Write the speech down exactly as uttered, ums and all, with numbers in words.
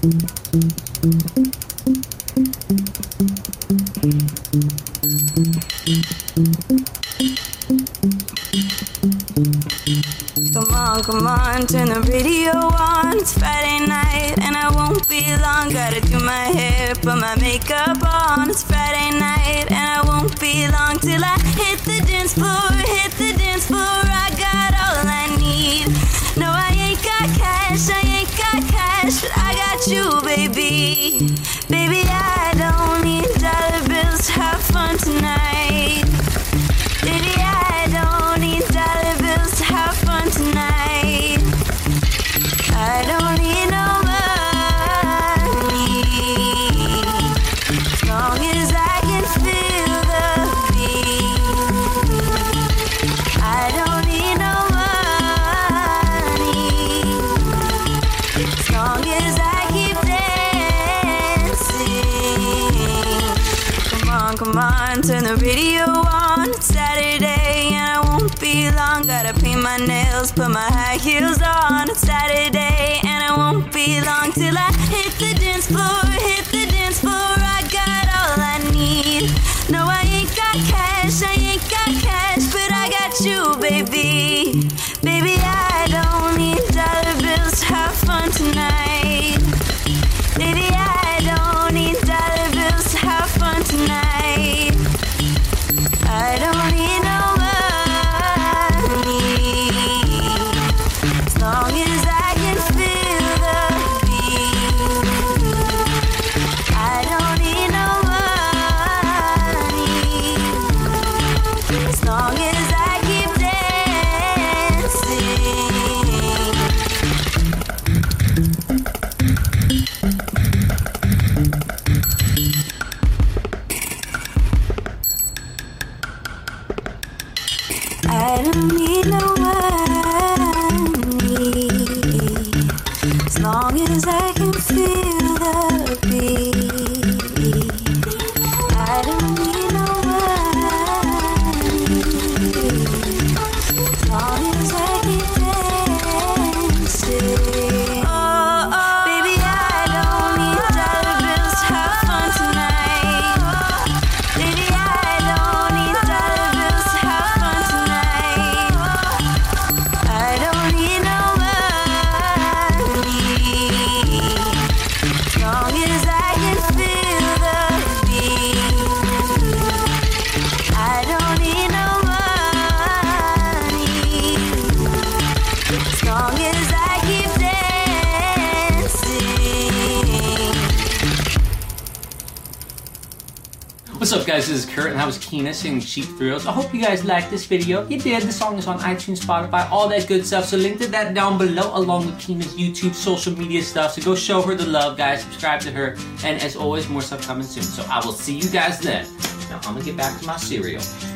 Come on, come on, turn the radio on. It's Friday night and I won't be long. Gotta do my hair, put my makeup on. It's Friday night and I won't be long till I hit the dance floor, hit the dance floor. I got all I need. No, I ain't got cash, I ain't got cash, but I got you, baby. Baby, I don't need dollar bills, have fun tonight. Baby, I don't need dollar bills, have fun tonight. I don't need no money, as long as I can feel the beat. I don't need no money, as long as I keep dancing. Come on, come on, turn the radio on. It's Saturday and I won't be long. Gotta paint my nails, put my high heels on. It's Saturday and I won't be long till I hit the dance floor, hit the dance floor. I got all I need. No, I ain't got cash, I ain't got cash, but I got you, baby. Baby, I don't need dollar bills, have fun tonight. Baby, I don't need dollar bills, have fun tonight. I don't need no money, as long as I can feel the beat. I don't need no money, as long as I keep I don't need no money, as long as I can feel the beat. I don't need no money, as long as I keep dancing. Oh, oh, baby, I don't need dollar bills, have fun tonight. Baby, I don't need dollar bills, have fun tonight. I don't need no money, as long as I can feel the beat. I don't need no money, as long as I keep dancing. What's up, guys? This is Kurt, and that was Keena singing Cheap Thrills. I hope you guys liked this video. If you did, the song is on iTunes, Spotify, all that good stuff. So link to that down below, along with Keena's YouTube, social media stuff. So go show her the love, guys. Subscribe to her. And as always, more stuff coming soon. So I will see you guys then. Now I'm gonna get back to my cereal.